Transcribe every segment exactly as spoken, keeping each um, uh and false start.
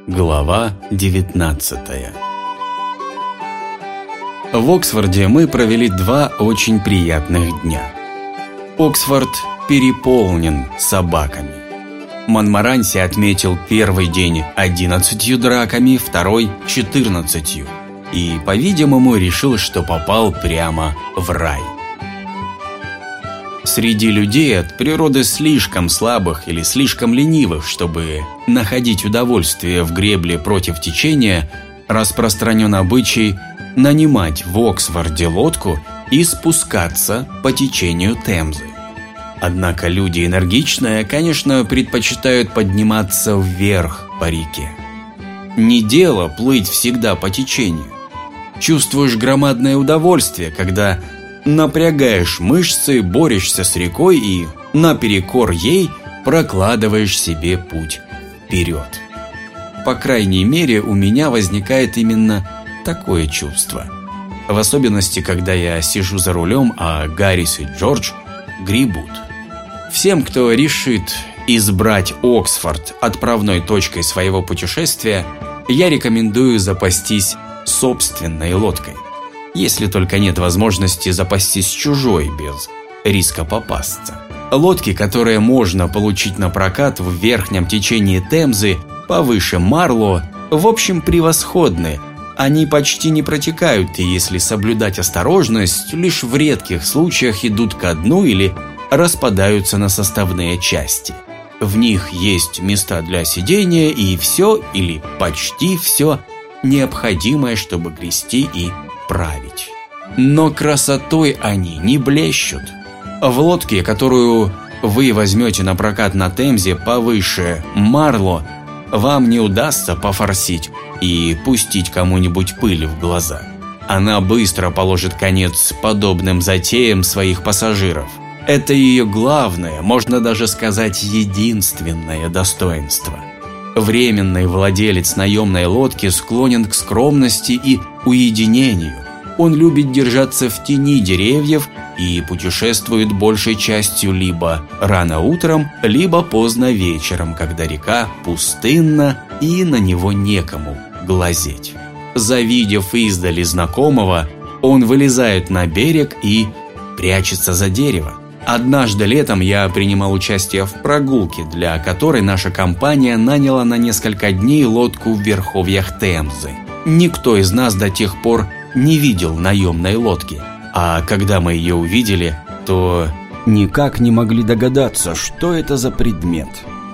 Глава девятнадцатая. В Оксфорде мы провели два очень приятных дня. Оксфорд переполнен собаками. Монморанси отметил первый день одиннадцатью драками, второй – четырнадцатью, и, по-видимому, решил, что попал прямо в рай. Среди людей от природы слишком слабых или слишком ленивых, чтобы находить удовольствие в гребле против течения, распространен обычай нанимать в Оксфорде лодку и спускаться по течению Темзы. Однако люди энергичные, конечно, предпочитают подниматься вверх по реке. Не дело плыть всегда по течению. Чувствуешь громадное удовольствие, когда напрягаешь мышцы, борешься с рекой и, наперекор ей, прокладываешь себе путь вперед. По крайней мере, у меня возникает именно такое чувство. В особенности, когда я сижу за рулем, а Гаррис и Джордж гребут. Всем, кто решит избрать Оксфорд отправной точкой своего путешествия, я рекомендую запастись собственной лодкой. Если только нет возможности запастись чужой без риска попасться. Лодки, которые можно получить на прокат в верхнем течении Темзы, повыше Марло, в общем, превосходны. Они почти не протекают, и если соблюдать осторожность, лишь в редких случаях идут ко дну или распадаются на составные части. В них есть места для сидения и все, или почти все, необходимое, чтобы грести и править. Но красотой они не блещут. В лодке, которую вы возьмете на прокат на Темзе повыше Марло, вам не удастся пофорсить и пустить кому-нибудь пыль в глаза. Она быстро положит конец подобным затеям своих пассажиров. Это ее главное, можно даже сказать, единственное достоинство. Временный владелец наемной лодки склонен к скромности и уединению. Он любит держаться в тени деревьев и путешествует большей частью либо рано утром, либо поздно вечером, когда река пустынна и на него некому глазеть. Завидев издали знакомого, он вылезает на берег и прячется за дерево. Однажды летом я принимал участие в прогулке, для которой наша компания наняла на несколько дней лодку в верховьях Темзы. Никто из нас до тех пор не видел наемной лодки, а когда мы ее увидели, то никак не могли догадаться, что это за предмет.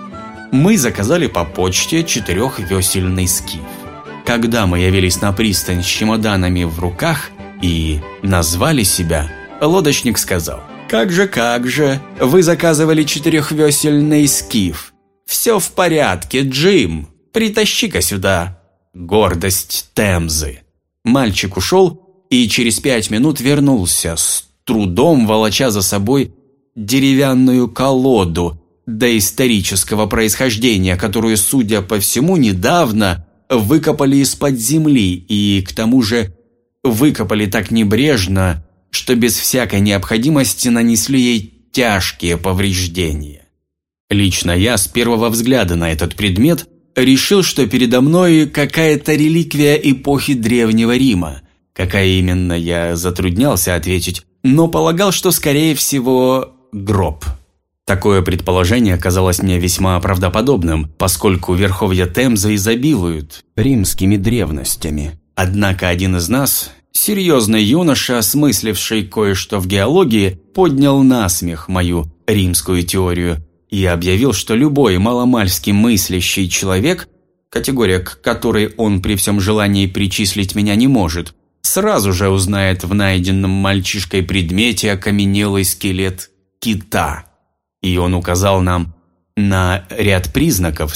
Мы заказали по почте четырехвесельный скиф. Когда мы явились на пристань с чемоданами в руках и назвали себя, лодочник сказал: «Как же, как же, вы заказывали четырехвесельный скиф. Все в порядке, Джим, притащи-ка сюда гордость Темзы». Мальчик ушел и через пять минут вернулся, с трудом волоча за собой деревянную колоду доисторического происхождения, которую, судя по всему, недавно выкопали из-под земли и, к тому же, выкопали так небрежно, что без всякой необходимости нанесли ей тяжкие повреждения. Лично я с первого взгляда на этот предмет решил, что передо мной какая-то реликвия эпохи Древнего Рима. Какая именно, я затруднялся ответить, но полагал, что, скорее всего, гроб. Такое предположение казалось мне весьма правдоподобным, поскольку верховья Темзы изобилуют римскими древностями. Однако один из нас, серьезный юноша, осмысливший кое-что в геологии, поднял насмех мою римскую теорию и объявил, что любой маломальски мыслящий человек, категория, к которой он при всем желании причислить меня не может, сразу же узнает в найденном мальчишкой предмете окаменелый скелет кита. И он указал нам на ряд признаков,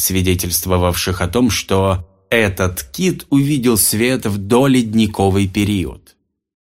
свидетельствовавших о том, что этот кит увидел свет в доледниковый период.